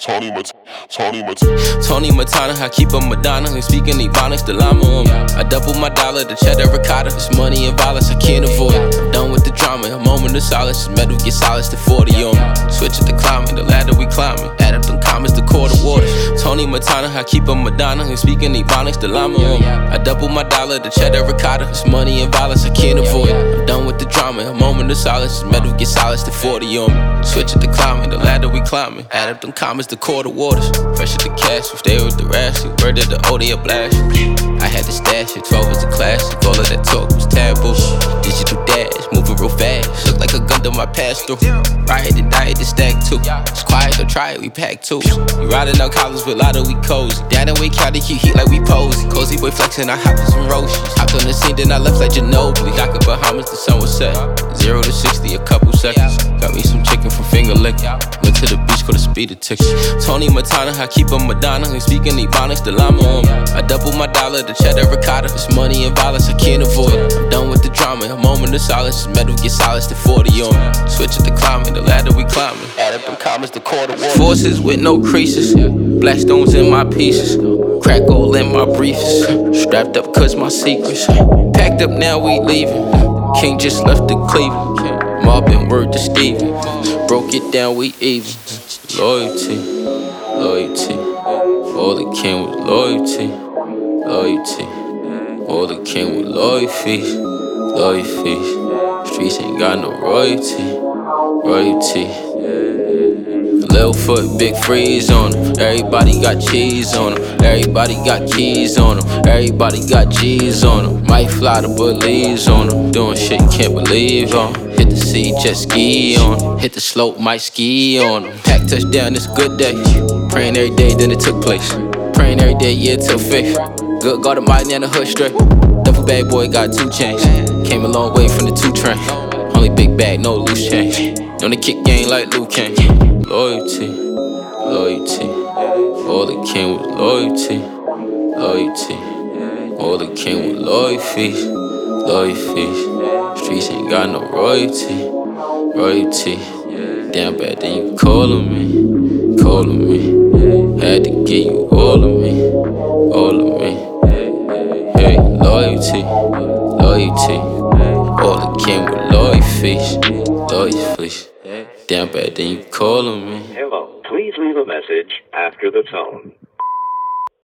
Tony Montana, I keep a Madonna. And speaking Ebonics, the llama on me. I double my dollar, the cheddar ricotta. It's money and violence, I can't avoid it. I'm done with the drama, a moment of solace. Metal get solace to 40 on me. Switch at the climbing, the ladder we climbing. Add up them commas, the quarter waters. Tony Montana, I keep a Madonna. And speaking Ebonics, the llama on me. I double my dollar, the cheddar ricotta. It's money and violence, I can't avoid it. I'm done with the drama, a moment of solace. Metal get solace to 40 on me. Switch at the climbing, the ladder we climbing. Add up them commas, the quarter waters. Fresh at the cash, stay with the rash. Word of the O, they a blast. I had to stash it, 12 was a classic. All of that talk was taboo. Digital dash, moving real fast. Look like a gun to my pass through. Riot and diet to stack too. It's quiet, don't try it, we pack too. You riding out collars with lotto, we cozy. Down and Wake County, keep heat like we posy. Cozy boy flexing, I hopped in some roaches. Hopped on the scene, then I left like Ginobili. Dock at Bahamas, the sun was set. 0 to 60, a couple seconds. Got me some chicken from finger licking. Went to the beach, caught a speeder ticket. Tony Montana, I keep a Madonna. And speaking Ebonics, the llama on me. I double my dollar, the cheddar ricotta. It's money and violence, I can't avoid it. I'm done with the drama, a moment of solace. Metal get solace to 40 on me. Switch at the climbing, the ladder we climbing. Add up them commas, the quarter waters. Forces with no creases. Black stones in my pieces. Crack all in my briefs. Strapped up cause my secrets. Packed up, now we leaving. King just left the Cleveland. Mobbing word to Steven. Broke it down, we even. Loyalty, loyalty. All the king with loyalty, loyalty. All the king with loyal fees, loyal fees. Streets ain't got no royalty, royalty. Lil foot, big freeze on them. Everybody got cheese on them. Everybody got keys on them. Everybody got G's on them. Might fly to Belize on them. Doing shit you can't believe on. Hit the sea, jet ski on them. Hit the slope, might ski on them. Pack touchdown, it's a good day. Praying every day, then it took place. Praying every day, yeah, till faith. Good God Almighty and the hood straight. Duffel bag boy got 2 chains. Came a long way from the 2 train. Only big bag, no loose change. On the kick game like Luke Kane. Loyalty, loyalty. All the king with loyalty, loyalty. All the king with loyal fees, loyal fees. Streets ain't got no royalty, royalty. Damn bad, then you calling me, calling me. Had to get you all of me, all of me. Hey, loyalty, loyalty. All the king with loyal fees, loyal fees. Damn bad, then you calling me. Hello, please leave a message after the tone.